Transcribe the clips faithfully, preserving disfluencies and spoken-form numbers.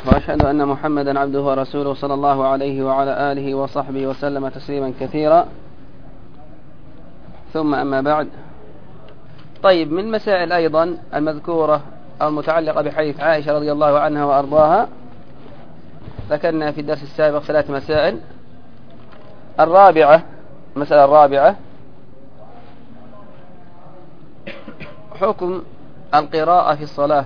وأشهد أن محمدا عبده ورسوله صلى الله عليه وعلى آله وصحبه وسلم تسليما كثيرا، ثم أما بعد. طيب، من مسائل أيضا المذكورة أو المتعلقة بحديث عائشة رضي الله عنها وأرضاها، ذكرنا في الدرس السابق ثلاث مسائل. الرابعة، المسألة الرابعة حكم القراءة في الصلاة،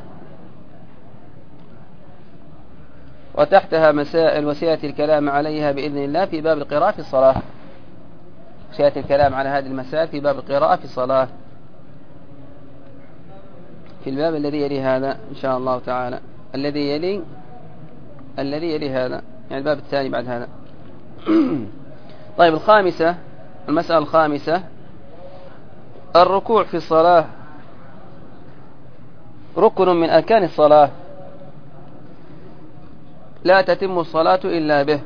وتحتها مسائل وسيأتي الكلام عليها بإذن الله في باب القراءة في الصلاة. سيأتي الكلام على هذه المسائل في باب القراءة في الصلاة في الباب الذي يلي هذا إن شاء الله تعالى، الذي يلي الذي يلي هذا، يعني الباب الثاني بعد هذا. طيب، الخامسة، المسألة الخامسة الركوع في الصلاة ركن من أركان الصلاة، لا تتم الصلاة إلا به،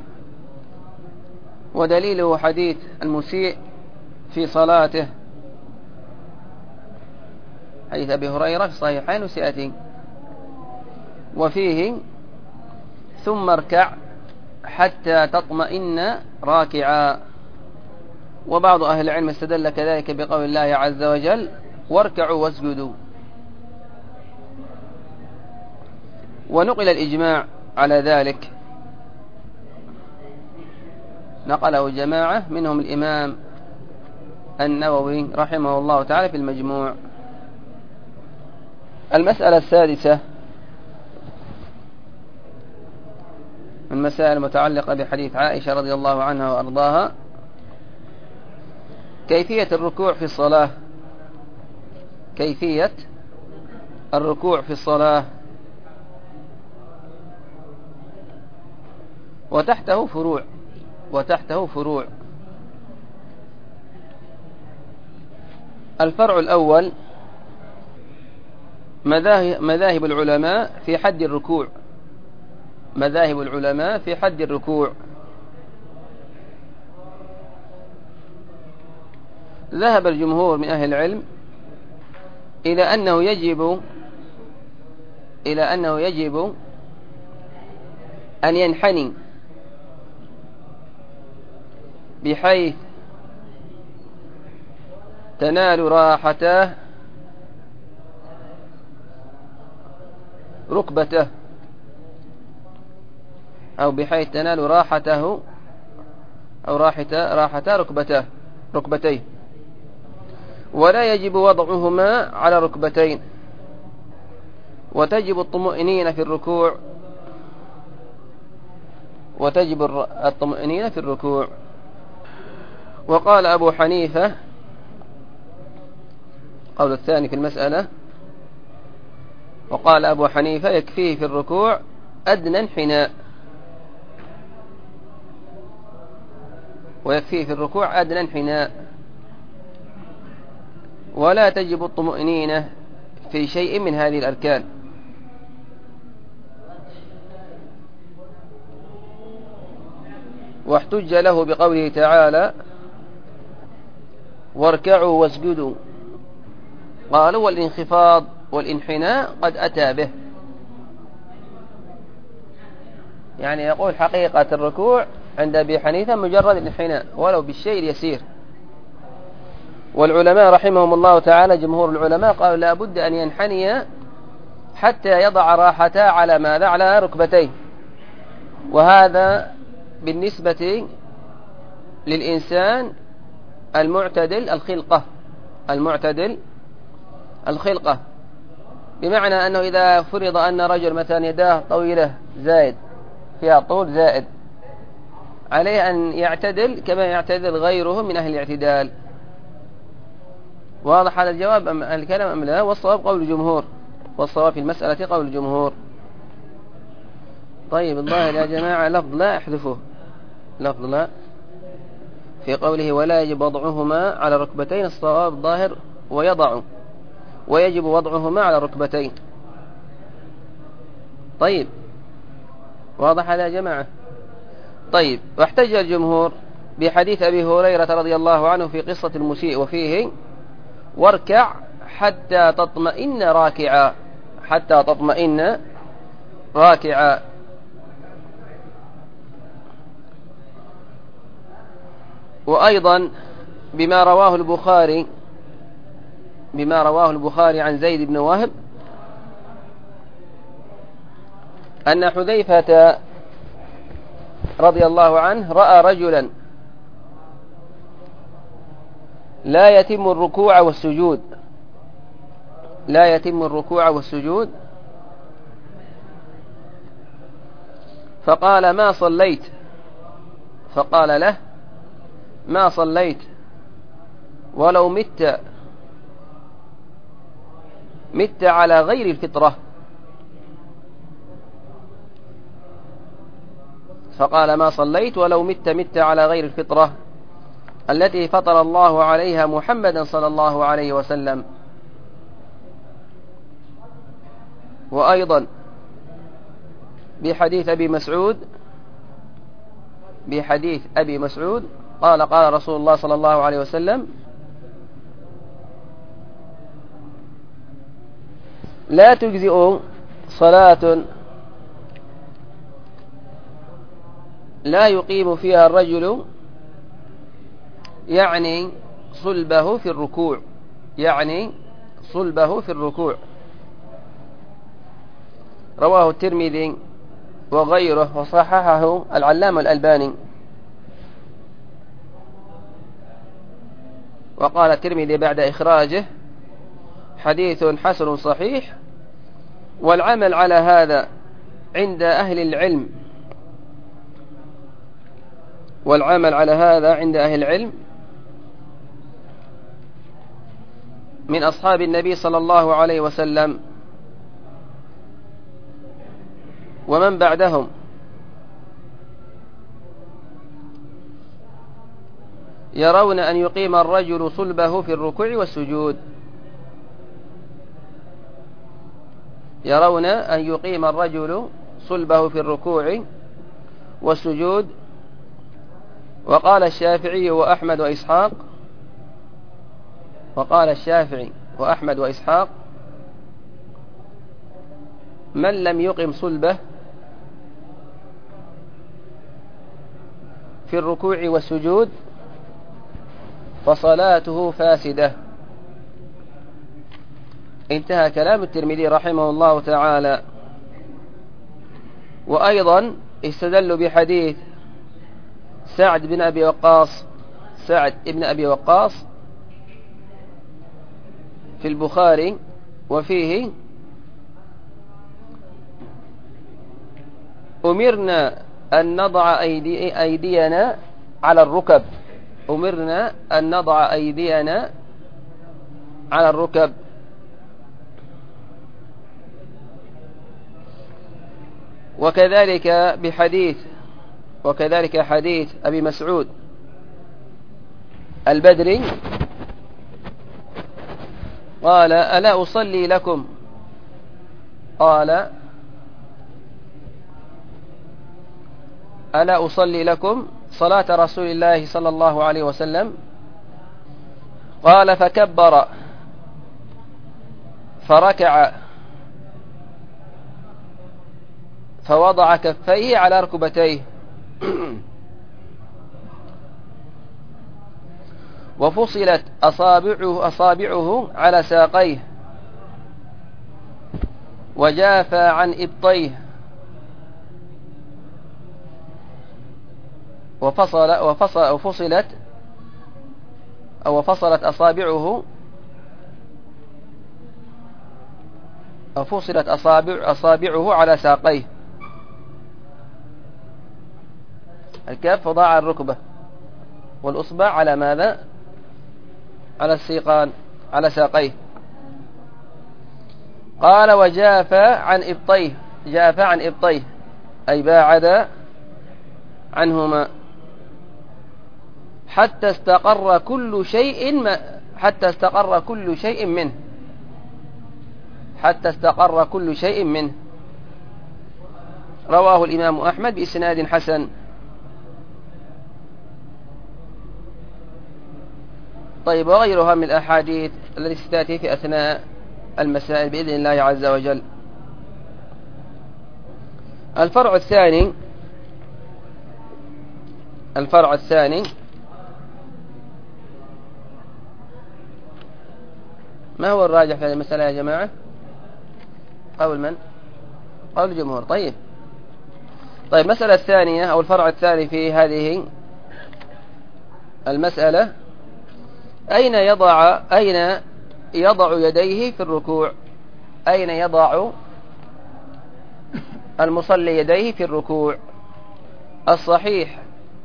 ودليله حديث المسيء في صلاته، حديث أبي هريرة في الصحيحين وسيأتي، وفيه ثم اركع حتى تطمئن راكعا. وبعض أهل العلم استدل كذلك بقول الله عز وجل واركعوا واسجدوا. ونقل الإجماع على ذلك، نقله جماعة منهم الإمام النووي رحمه الله تعالى في المجموع. المسألة السادسة من المسائل المتعلقة بحديث عائشة رضي الله عنها وأرضاها كيفية الركوع في الصلاة. كيفية الركوع في الصلاة، وتحته فروع وتحته فروع الفرع الأول مذاهب العلماء في حد الركوع. مذاهب العلماء في حد الركوع. ذهب الجمهور من أهل العلم إلى أنه يجب إلى أنه يجب أن ينحني بحيث تنال راحته ركبته، أو بحيث تنال راحته أو راحته راحته ركبته ركبتيه، ولا يجب وضعهما على ركبتين، وتجب الطمأنينة في الركوع وتجب الطمأنينة في الركوع. وقال أبو حنيفة قول الثاني في المسألة، وقال أبو حنيفة يكفيه في الركوع أدنى انحناء، ويكفيه في الركوع أدنى انحناء، ولا تجب الطمأنينة في شيء من هذه الأركان. واحتج له بقوله تعالى واركعوا واسجدوا، قالوا والانخفاض والانحناء قد أتى به، يعني يقول حقيقة الركوع عند أبي حنيفة مجرد الانحناء ولو بالشيء اليسير. والعلماء رحمهم الله تعالى جمهور العلماء قالوا لا بد أن ينحني حتى يضع راحته على ماذا؟ على ركبتيه، وهذا بالنسبة للإنسان المعتدل الخلقة المعتدل الخلقة بمعنى أنه إذا فرض أن رجل مثلا يداه طويلة زائد فيها طول زائد، عليه أن يعتدل كما يعتدل غيره من أهل الاعتدال. واضح هذا الجواب أم الكلام أم لا؟ والصواب قول الجمهور، والصواب في المسألة قول الجمهور. طيب، الظاهر يا جماعة لفظ لا احذفه، لفظ لا في قوله ولا يجب وضعهما على ركبتين، الصواب ظاهر ويضع، ويجب وضعهما على ركبتين. طيب، واضح هذا يا جماعة؟ طيب، واحتج الجمهور بحديث أبي هريرة رضي الله عنه في قصة المسيء، وفيه واركع حتى تطمئن راكعا حتى تطمئن راكعا وأيضا بما رواه البخاري بما رواه البخاري عن زيد بن وهب أن حذيفة رضي الله عنه رأى رجلا لا يتم الركوع والسجود لا يتم الركوع والسجود فقال ما صليت فقال له ما صليت ولو مت مت على غير الفطرة. فقال ما صليت ولو مت مت على غير الفطرة التي فطر الله عليها محمدا صلى الله عليه وسلم. وأيضا بحديث أبي مسعود بحديث أبي مسعود قال قال رسول الله صلى الله عليه وسلم لا تجزئ صلاة لا يقيم فيها الرجل يعني صلبه في الركوع يعني صلبه في الركوع. رواه الترمذي وغيره وصححه العلامة الألباني. وقال الترمذي بعد إخراجه حديث حسن صحيح. والعمل على هذا عند أهل العلم والعمل على هذا عند أهل العلم من أصحاب النبي صلى الله عليه وسلم ومن بعدهم يرون أن يقيم الرجل صلبه في الركوع والسجود يرون أن يقيم الرجل صلبه في الركوع والسجود. وقال الشافعي وأحمد وإسحاق وقال الشافعي وأحمد وإسحاق من لم يقم صلبه في الركوع والسجود فصلاته فاسدة. انتهى كلام الترمذي رحمه الله تعالى. وأيضا استدلوا بحديث سعد بن أبي وقاص سعد بن أبي وقاص في البخاري وفيه أمرنا أن نضع أيدي أيدينا على الركب أمرنا أن نضع أيدينا على الركب. وكذلك بحديث وكذلك حديث أبي مسعود البدري قال ألا أصلي لكم قال ألا أصلي لكم صلاة رسول الله صلى الله عليه وسلم قال فكبر فركع فوضع كفيه على ركبتيه وفصلت أصابعه, أصابعه على ساقيه وجاف عن إبطيه وفصل وفصل وفصلت أو فصلت أصابعه أو فصلت أصابع أصابعه على ساقيه. الكف وضع على الركبة والأصبع على ماذا؟ على السيقان على ساقيه. قال وجاف عن إبطيه جاف عن إبطيه أي باعد عنهما حتى استقر كل شيء ما حتى استقر كل شيء منه حتى استقر كل شيء منه. رواه الإمام أحمد بإسناد حسن. طيب وغيرها من الأحاديث التي ستأتي في أثناء المسائل بإذن الله عز وجل. الفرع الثاني الفرع الثاني ما هو الراجح في هذه المسألة يا جماعة؟ قول من؟ قول الجمهور. طيب طيب المسألة الثانية أو الفرع الثاني في هذه المسألة: أين يضع أين يضع يديه في الركوع؟ أين يضع المصلي يديه في الركوع؟ الصحيح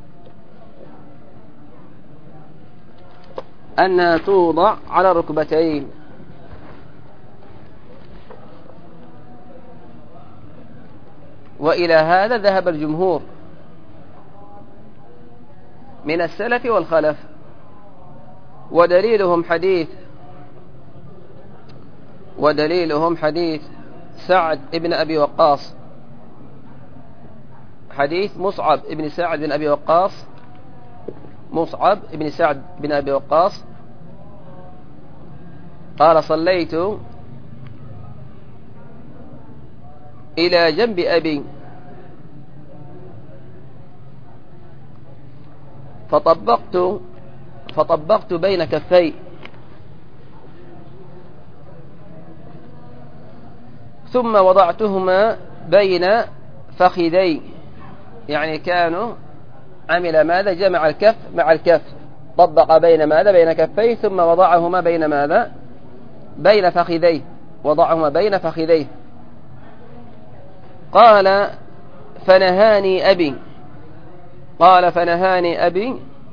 أنها توضع على الركبتين، وإلى هذا ذهب الجمهور من السلف والخلف، ودليلهم حديث ودليلهم حديث سعد بن أبي وقاص، حديث مصعب بن سعد بن أبي وقاص مصعب بن سعد بن أبي وقاص قال: صليت إلى جنب أبي فطبقت فطبقت بين كفي، ثم وضعتهما بين فخذي، يعني كانوا عمل ماذا؟ جمع الكف مع الكف، طبق بين ماذا؟ بين كفيه، ثم وضعهما بين ماذا؟ بين فخذيه، وضعهما بين فخذيه. قال: فنهاني أبي قال فنهاني أبي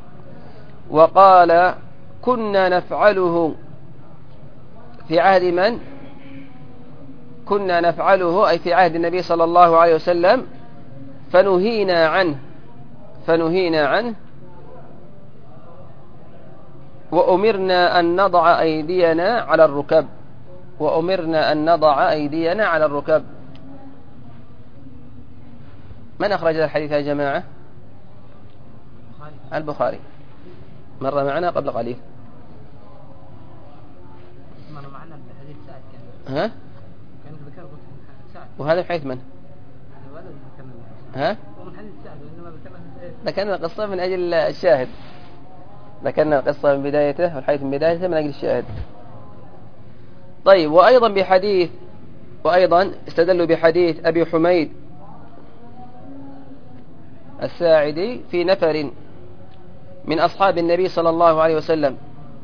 وقال: كنا نفعله في عهد من؟ كنا نفعله أي في عهد النبي صلى الله عليه وسلم، فنهينا عنه فنهينا عنه وأمرنا أن نضع أيدينا على الركب وأمرنا أن نضع أيدينا على الركب. من أخرج الحديث يا جماعة؟ البخاري، مر معنا قبل قليل. مر معنا بحديث سعد كان. ها؟ كان ذكر سعد. وهذا من حيث من؟ ها؟ ومن حديث سعد، وإنما ذكرنا ذكرنا القصة من أجل الشاهد، ذكرنا القصة من بدايته والحديث من بدايته من أجل الشاهد. طيب، وأيضا بحديث وأيضا استدلوا بحديث أبي حميد الساعدي في نفر من أصحاب النبي صلى الله عليه وسلم،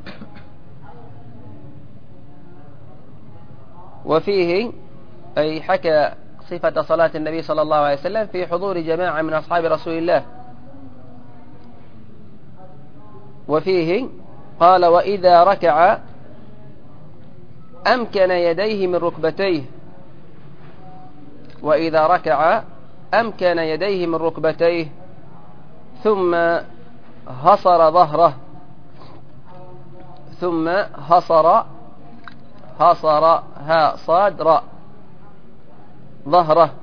وفيه أي حكى صفة صلاة النبي صلى الله عليه وسلم في حضور جماعة من أصحاب رسول الله، وفيه قال: وإذا ركع أمكن يديه من ركبتيه وإذا ركع أمكن يديه من ركبتيه ثم هصر ظهره ثم هصر هصر ها صاد راء ظهره.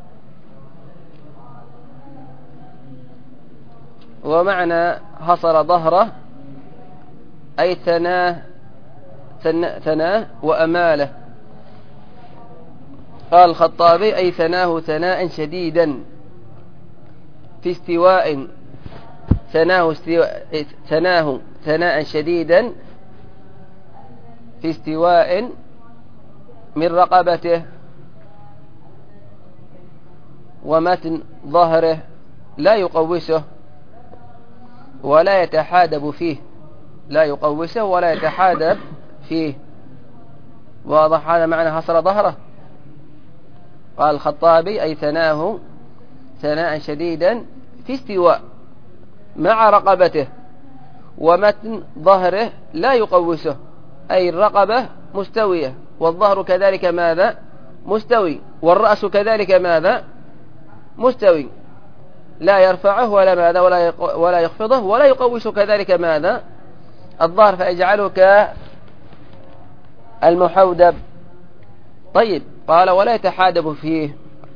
ومعنى هصر ظهره أي ثناه ثناه وأماله. قال الخطابي: أي ثناه ثناء شديدا في استواء ثناه استواء ثناه ثناء شديدا في استواء من رقبته ومتن ظهره لا يقوسه ولا يتحادب فيه لا يقوسه ولا يتحادب فيه. واضح هذا معنى هصر ظهره؟ قال الخطابي: أي ثناه ثناء شديدا في استواء مع رقبته ومتن ظهره لا يقوسه، أي الرقبة مستوية والظهر كذلك ماذا؟ مستوي، والرأس كذلك ماذا؟ مستوي، لا يرفعه ولا ماذا ولا ولا يخفضه ولا يقوس كذلك ماذا؟ الظهر، فيجعله كالمحودب. طيب، قال: ولا يتحادب فيه.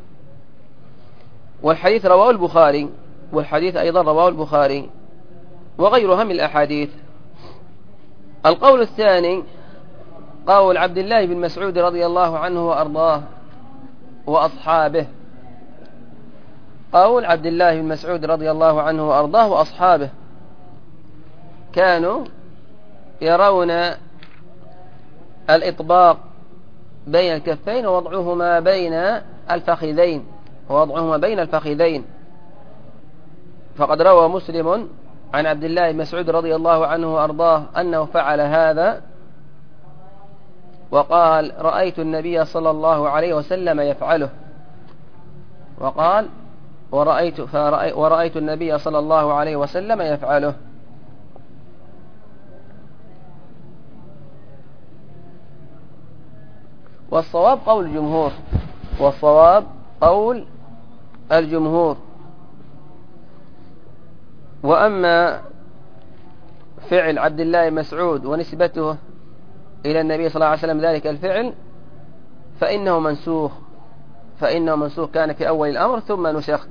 والحديث رواه البخاري والحديث أيضا رواه البخاري وغيرها من الأحاديث. القول الثاني قول عبد الله بن مسعود رضي الله عنه وأرضاه وأصحابه قول عبد الله بن مسعود رضي الله عنه وأرضاه وأصحابه كانوا يرون الإطباق بين الكفين ووضعهما بين الفخذين ووضعهما بين الفخذين. فقد روى مسلم عن عبد الله بن مسعود رضي الله عنه وأرضاه أنه فعل هذا وقال رأيت النبي صلى الله عليه وسلم يفعله، وقال ورأيت, فرأي ورأيت النبي صلى الله عليه وسلم يفعله. والصواب قول الجمهور والصواب قول الجمهور. وأما فعل عبد الله بن مسعود ونسبته إلى النبي صلى الله عليه وسلم ذلك الفعل فإنه منسوخ فإنه منسوخ كان في أول الأمر ثم نسخ.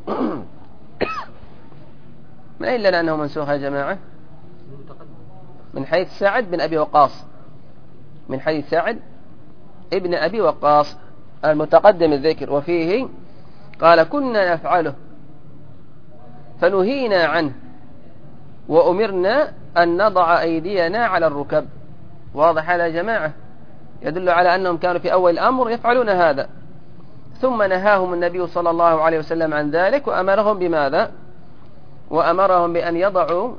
من أين لنا أنه منسوخ يا جماعة؟ من حديث سعد بن أبي وقاص من حديث سعد ابن أبي وقاص المتقدم الذكر، وفيه قال كنا نفعله فنهينا عنه وأمرنا أن نضع أيدينا على الركب. واضح هذا يا جماعة؟ يدل على أنهم كانوا في أول الأمر يفعلون هذا، ثم نهاهم النبي صلى الله عليه وسلم عن ذلك وأمرهم بماذا؟ وأمرهم بأن يضعوا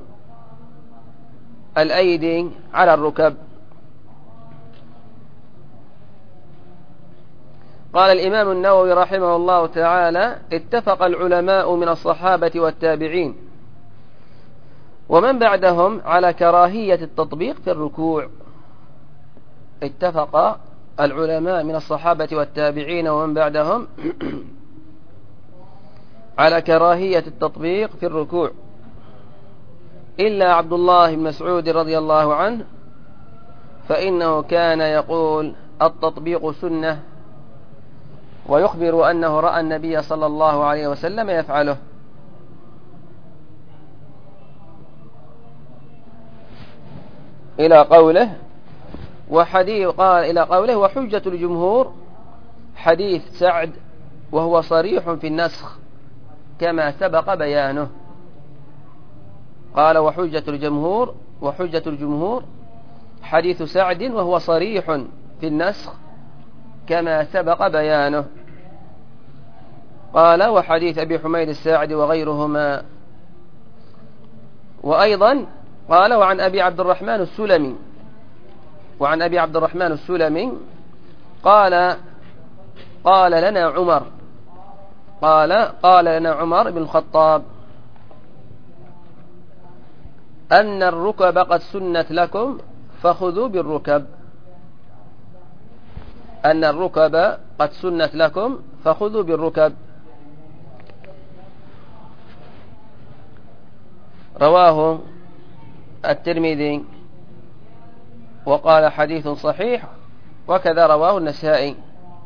الأيدي على الركب. قال الإمام النووي رحمه الله تعالى اتفق العلماء من الصحابة والتابعين ومن بعدهم على كراهية التطبيق في الركوع. اتفق العلماء من الصحابة والتابعين ومن بعدهم على كراهية التطبيق في الركوع إلا عبد الله بن مسعود رضي الله عنه فإنه كان يقول التطبيق سنة، ويخبر أنه رأى النبي صلى الله عليه وسلم يفعله. إلى قوله وحديث قال إلى قوله وحجة الجمهور حديث سعد وهو صريح في النسخ كما سبق بيانه. قال وحجة الجمهور وحجة الجمهور حديث سعد وهو صريح في النسخ كما سبق بيانه. قال وحديث أبي حميد الساعدي وغيرهما. وأيضا قال وعن أبي عبد الرحمن السلمي وعن أبي عبد الرحمن السلمي قال قال لنا عمر قال قال لنا عمر بن الخطاب أن الركب قد سنت لكم فخذوا بالركب أن الركب قد سنت لكم فخذوا بالركب. رواه الترمذي وقال حديث صحيح، وكذا رواه النسائي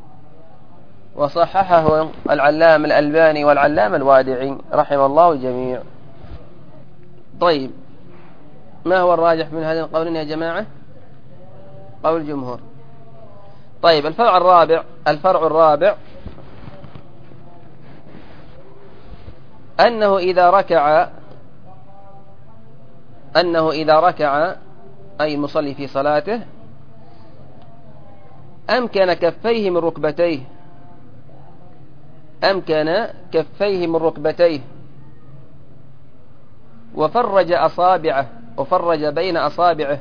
وصححه العلامة الألباني والعلامة الوادعي رحمه الله الجميع. طيب، ما هو الراجح من هذين القولين يا جماعة؟ قول الجمهور. طيب، الفرع الرابع الفرع الرابع أنه إذا ركع أنه إذا ركع أي المصلي في صلاته أمكن كفيه من ركبتيه أمكن كفيه من ركبتيه وفرج أصابعه وفرج بين أصابعه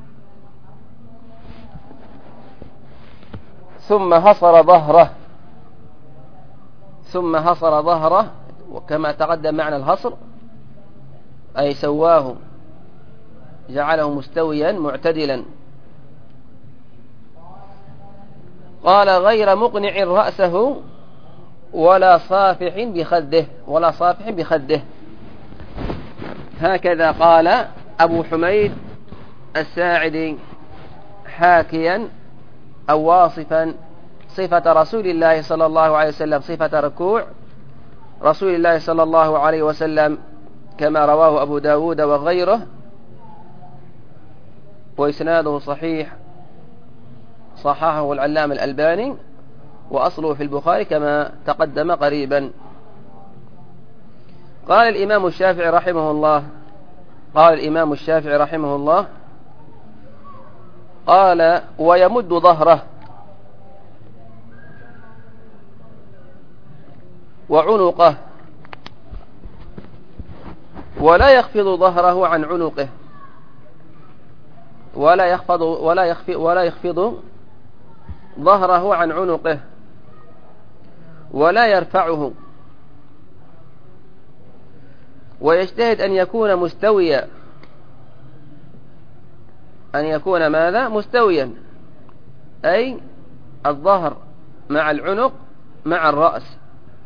ثم هصر ظهره ثم هصر ظهره وكما تقدم معنى الهصر أي سواه جعله مستويا معتدلا. قال غير مقنع رأسه ولا صافح بخده ولا صافح بخده هكذا قال أبو حميد الساعدي حاكيا أو واصفا صفة رسول الله صلى الله عليه وسلم صفة ركوع رسول الله صلى الله عليه وسلم كما رواه أبو داود وغيره، وإسناده صحيح صححه العلامة الألباني وأصله في البخاري كما تقدم قريبا. قال الإمام الشافعي رحمه الله قال الإمام الشافعي رحمه الله قال ويمد ظهره وعنقه ولا يخفض ظهره عن عنقه ولا يخفض ولا يخفض ولا يخفض ظهره عن عنقه ولا يرفعه، ويجتهد أن يكون مستويا، أن يكون ماذا؟ مستويا، أي الظهر مع العنق مع الرأس.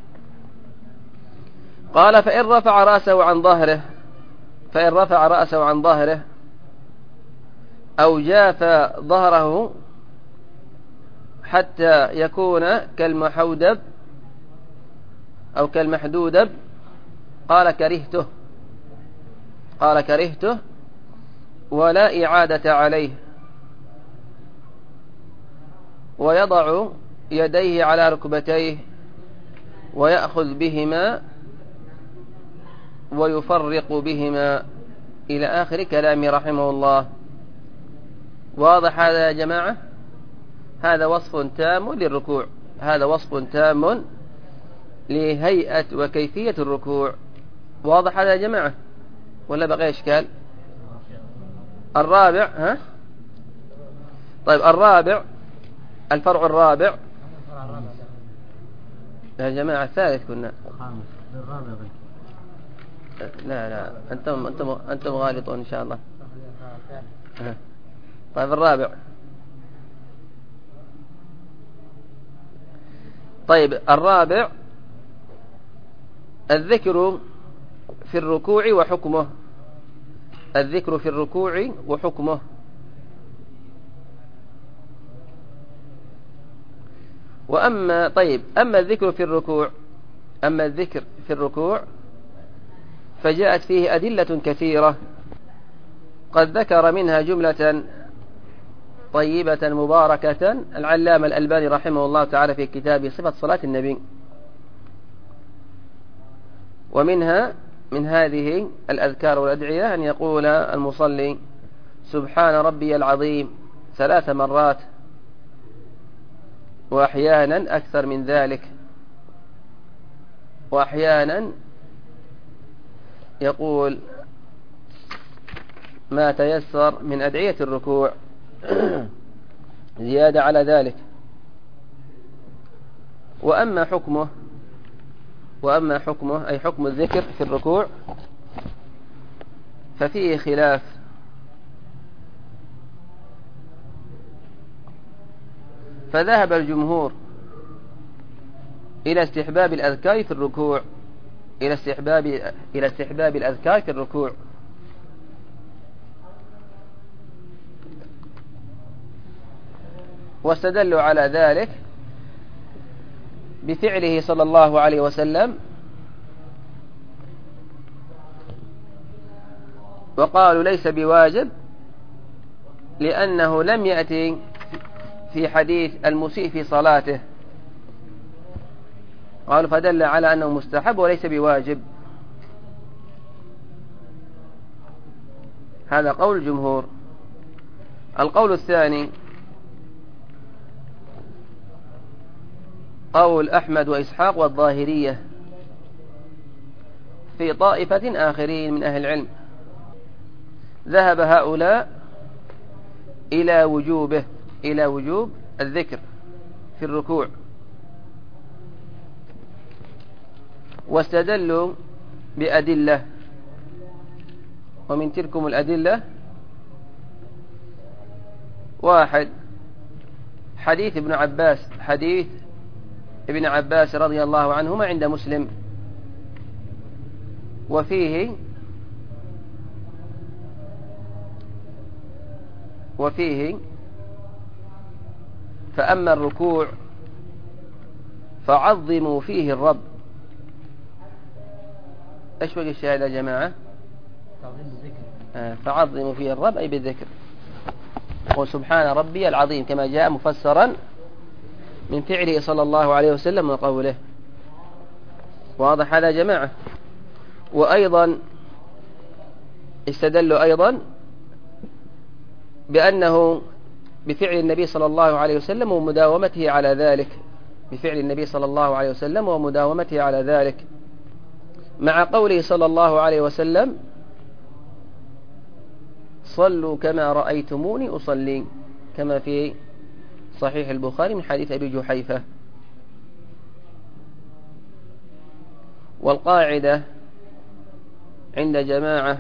قال فإن رفع رأسه عن ظهره فإن رفع رأسه عن ظهره أو جاف ظهره حتى يكون كالمحودب أو كالمحدودب قال كرهته قال كرهته ولا إعادة عليه، ويضع يديه على ركبتيه ويأخذ بهما ويفرق بهما إلى آخر كلامه رحمه الله. واضح هذا يا جماعة؟ هذا وصف تام للركوع، هذا وصف تام لهيئة وكيفية الركوع. واضح هذا يا جماعة ولا بقى إشكال؟ الرابع ها؟ طيب الرابع، الفرع الرابع يا جماعة الثالث كنا لا لا أنتم أنتم أنتم غالطون إن شاء الله. طيب الرابع، طيب الرابع الذكر في الركوع وحكمه، الذكر في الركوع وحكمه. وأما طيب أما الذكر في الركوع أما الذكر في الركوع فجاءت فيه أدلة كثيرة، قد ذكر منها جملة طيبة مباركة العلامة الألباني رحمه الله تعالى في كتابه صفة صلاة النبي. ومنها من هذه الأذكار والأدعية أن يقول المصلي سبحان ربي العظيم ثلاث مرات، وأحيانا أكثر من ذلك، وأحيانا يقول ما تيسر من أدعية الركوع زيادة على ذلك. وأما حكمه وأما حكمه أي حكم الذكر في الركوع ففيه خلاف، فذهب الجمهور إلى استحباب الأذكار في الركوع إلى استحباب إلى استحباب الأذكار في الركوع، واستدلوا على ذلك بفعله صلى الله عليه وسلم، وقالوا ليس بواجب لأنه لم يأتي في حديث المسيء في صلاته، قالوا فدل على أنه مستحب وليس بواجب. هذا قول الجمهور. القول الثاني قول أحمد وإسحاق والظاهرية في طائفة آخرين من أهل العلم، ذهب هؤلاء إلى وجوبه إلى وجوب الذكر في الركوع، واستدلوا بأدلة، ومن تلكم الأدلة واحد حديث ابن عباس حديث ابن عباس رضي الله عنهما عند مسلم، وفيه وفيه فأما الركوع فعظموا فيه الرب. ايش بقي الشاهد يا جماعة؟ آه فعظموا فيه الرب أي بالذكر، وسبحان ربي العظيم كما جاء مفسرا من فعله صلى الله عليه وسلم وقوله. واضح هذا يا جماعة؟ وأيضا استدلوا أيضا بأنه بفعل النبي صلى الله عليه وسلم ومداومته على ذلك بفعل النبي صلى الله عليه وسلم ومداومته على ذلك، مع قوله صلى الله عليه وسلم صلوا كما رأيتموني أصلي، كما في صحيح البخاري من حديث أبي جحيفة. والقاعدة عند جماعة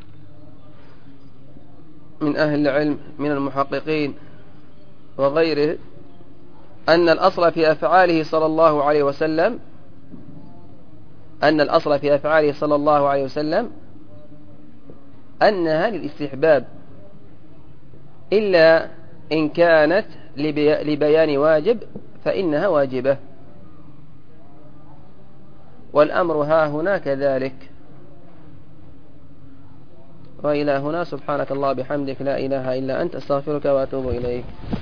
من أهل العلم من المحققين وغيره أن الأصل في أفعاله صلى الله عليه وسلم أن الأصل في أفعاله صلى الله عليه وسلم أنها للاستحباب، إلا إن كانت لبيان واجب فإنها واجبة، والأمر ها هنا كذلك. وإلى هنا سبحانك الله بحمدك لا إله إلا أنت أستغفرك وأتوب إليك.